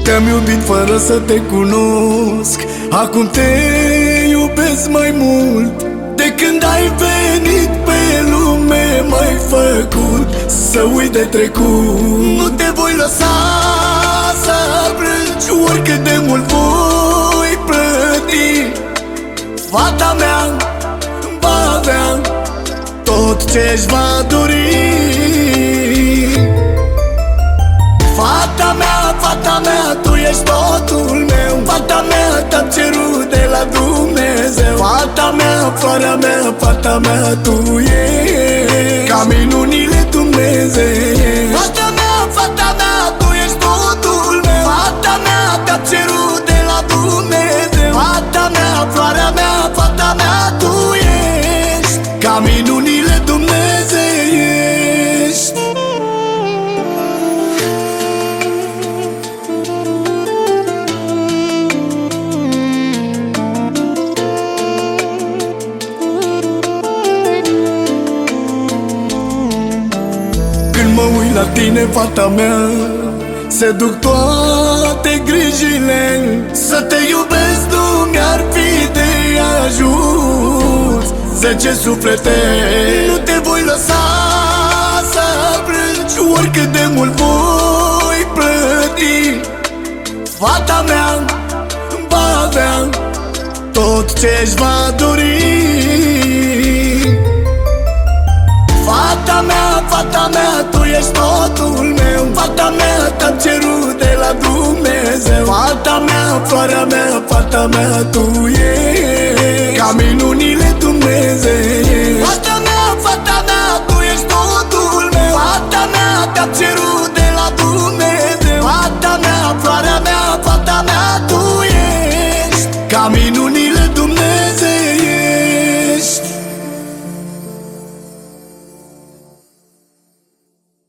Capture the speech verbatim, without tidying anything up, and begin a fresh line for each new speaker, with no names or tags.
Te-am iubit fără să te cunosc, acum te iubesc mai mult. De când ai venit pe lume m-ai făcut să uit de trecut. Nu te voi lăsa să plângi, oricât de mult voi plăti. Fata mea va avea tot ce-și va dori. Fata mea, fata mea, tu ești totul meu. Fata mea, te-am cerut de la Dumnezeu. Fata mea, floarea mea, fata mea, tu ești ca minunile Dumnezeu. Fata mea, fata mea, tu ești totul meu. Fata mea, te-am cerut de la Dumnezeu. Fata mea, floarea mea, fata mea, tu ești ca minunile Dumnezeu. Când mă uit la tine, fata mea, se duc toate grijile. Să te iubesc nu mi-ar fi de ajuns. Zece suflete nu te voi lăsa să plângi, oricât de mult voi plăti. Fata mea va avea tot ce-și va dori. Fata mea, fata mea, tu ești totul meu. Fata mea, te-am cerut de la Dumnezeu. Fata mea, floarea mea, fata mea, tu ești ca minunile Dumnezeu. Fata mea, fata mea, tu ești totul meu. Fata mea, te-am cerut